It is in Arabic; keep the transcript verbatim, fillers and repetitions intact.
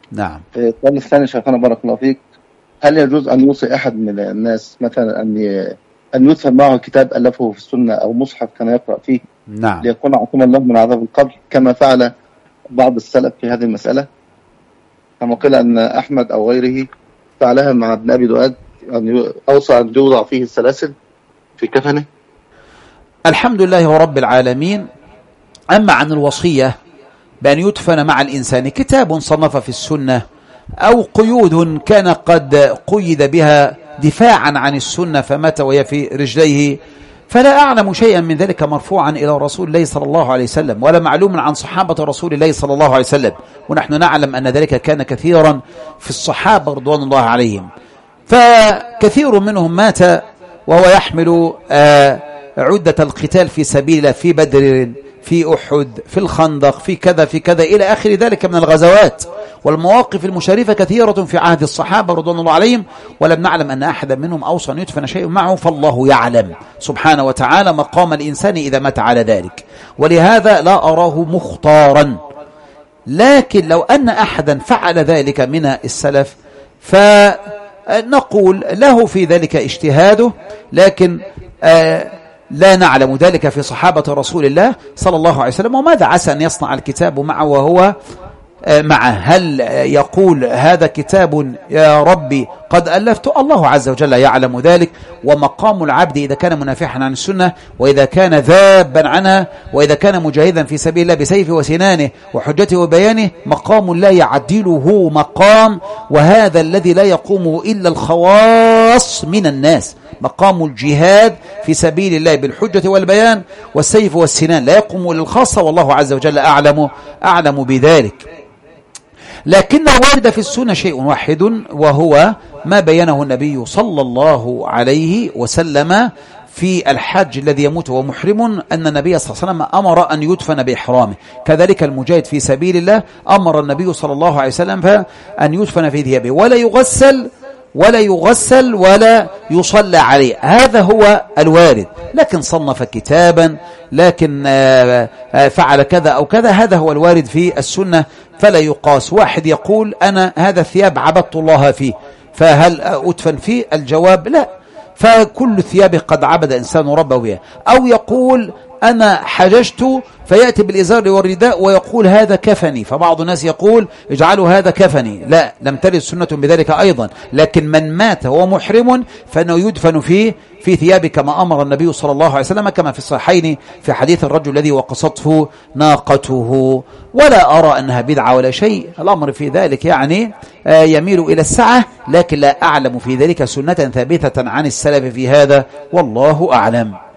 نعم. السؤال الثاني شيخنا بارك الله فيك، هل يجوز أن يوصي أحد من الناس مثلا أن أن يدفن معه كتاب ألفه في السنة أو مصحف كان يقرأ فيه نعم. ليكون عصما له من عذاب القبر كما فعل بعض السلف في هذه المسألة، كما قيل أن أحمد أو غيره فعلها مع ابن أبي دؤاد أن أوصى أن يوضع فيه السلاسل في كفنه؟ الحمد لله رب العالمين. أما عن الوصية بأن يدفن مع الإنسان كتاب صنف في السنة أو قيود كان قد قيد بها دفاعا عن السنة فمات وهي في رجليه، فلا أعلم شيئا من ذلك مرفوعا إلى رسول الله صلى الله عليه وسلم ولا معلوم عن صحابة رسول الله صلى الله عليه وسلم، ونحن نعلم أن ذلك كان كثيرا في الصحابة رضوان الله عليهم. فكثير منهم مات وهو يحمل آه عدة القتال في سبيل الله، في بدر، في أحد، في الخندق، في كذا في كذا إلى آخر ذلك من الغزوات والمواقف المشرفة كثيرة في عهد الصحابة رضوان الله عليهم، ولم نعلم أن أحدا منهم أوصى أن يدفن شيء معه، فالله يعلم سبحانه وتعالى مقام الإنسان إذا مات على ذلك، ولهذا لا أراه مختارا. لكن لو أن أحدا فعل ذلك من السلف فنقول له في ذلك اجتهاده، لكن آه لا نعلم ذلك في صحابة رسول الله صلى الله عليه وسلم. وماذا عسى أن يصنع الكتاب معه وهو معه؟ هل يقول هذا كتاب يا ربي قد ألفت؟ الله عز وجل يعلم ذلك. ومقام العبد إذا كان منافحا عن السنة، وإذا كان ذابا عنها، وإذا كان مجاهدا في سبيل الله بسيفه وسنانه وحجته وبيانه، مقام لا يعدله مقام، وهذا الذي لا يقوم إلا الخواص من الناس، مقام الجهاد في سبيل الله بالحجة والبيان والسيف والسنان، لا يقوم للخاصة، والله عز وجل أعلم أعلم بذلك. لكن ورد في السنة شيء واحد، وهو ما بينه النبي صلى الله عليه وسلم في الحج الذي يموت وهو محرم، أن النبي صلى الله عليه وسلم أمر أن يدفن بإحرامه. كذلك المجاهد في سبيل الله أمر النبي صلى الله عليه وسلم أن يدفن في ثيابه ولا يغسل ولا يغسل ولا يصلى عليه. هذا هو الوارد. لكن صنف كتابا، لكن فعل كذا أو كذا، هذا هو الوارد في السنة، فلا يقاس. واحد يقول أنا هذا الثياب عبدت الله فيه، فهل أدفن فيه؟ الجواب لا، فكل الثياب قد عبد إنسان ربه بها. أو يقول أنا حججت فيأتي بالإزار والرداء ويقول هذا كفني، فبعض الناس يقول اجعلوا هذا كفني. لا، لم ترد سنة بذلك أيضا. لكن من مات وهو محرم فإنه يدفن فيه في ثياب كما أمر النبي صلى الله عليه وسلم، كما في الصحيحين في حديث الرجل الذي وقصته ناقته. ولا أرى أنها بدعة ولا شيء، الأمر في ذلك يعني يميل إلى السعة، لكن لا أعلم في ذلك سنة ثابتة عن السلف في هذا، والله أعلم.